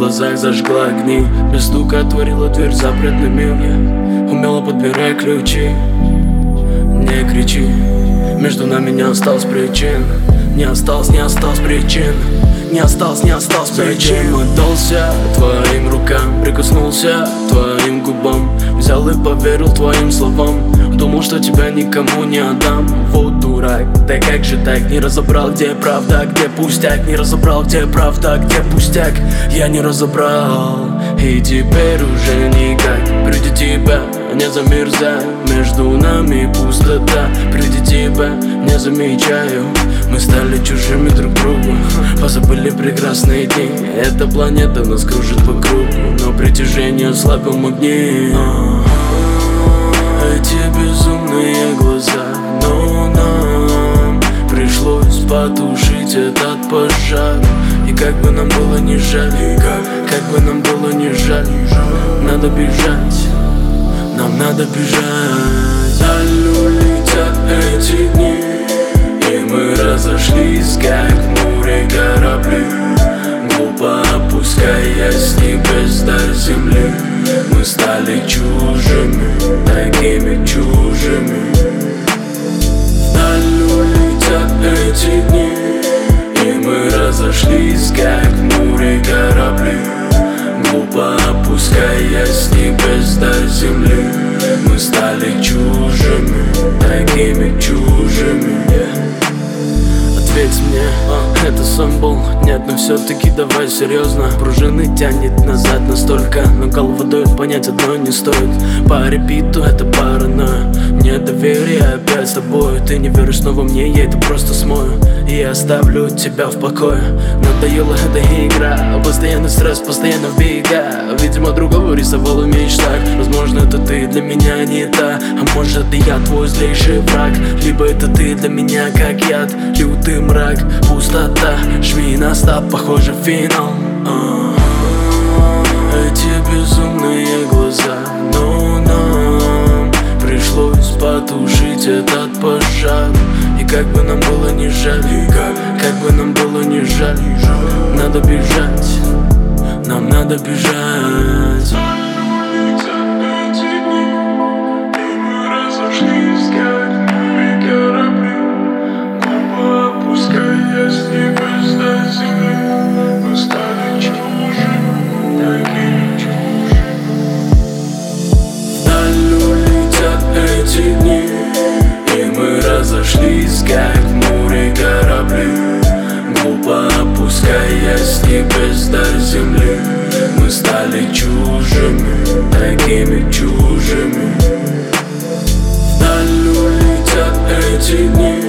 глазах зажгла огни. Без стука отворила дверь запретный мир. Я умело подбирая ключи. Не кричи, между нами не осталось причин. Не осталось причин. Не осталось причин. Отдался твоим рукам, прикоснулся твоим губам. Взял и поверил твоим словам. Думал, что тебя никому не отдам. Вот дурак, да как же так? Не разобрал, где правда, где пустяк. Не разобрал, где правда, где пустяк. Я не разобрал, и теперь уже никак. Приди тебя, не замерзай. Между нами пустота. Приди тебя, не замечаю. Мы стали чужими друг другу. Позабыли прекрасные дни. Эта планета нас кружит по кругу, но притяжение слабо магнит. Эти безумные глаза, но нам пришлось потушить этот пожар. И как бы нам было не жаль, как бы нам было не жаль, надо бежать, нам надо бежать. Даль улетят эти дни, и мы разошлись, как в море корабли. Глупо опускаясь с небес до земли, мы стали чужими, такими чужими. Вдаль улетят эти дни, и мы разошлись, как в море корабли. Глупо опускаясь с небес до земли, мы стали чужими, такими чужими. Ответь мне, это сон был? Нет, но все-таки давай серьезно. Пружины тянет назад настолько, но головой понять одно не стоит. По репиту это паранойя. Недоверие опять с тобой. Ты не веришь снова мне, я это просто смою. И я оставлю тебя в покое. Надоела эта игра, постоянный стресс, постоянно в бега. Видимо, другого рисовал в мечтах. Возможно, это ты для меня не та, а может и я твой злейший враг. Либо это ты для меня как яд, лютый мрак, пустота. Жми на стоп, похоже финал. Эти безумные глаза, но нам пришлось потушить этот пожар. И как бы нам было не жаль, как бы нам было не жаль, надо бежать, нам надо бежать. Разошлись, как в море корабли. Глупо опускаясь с небес до земли, мы стали чужими, такими чужими. Вдаль улетят эти дни,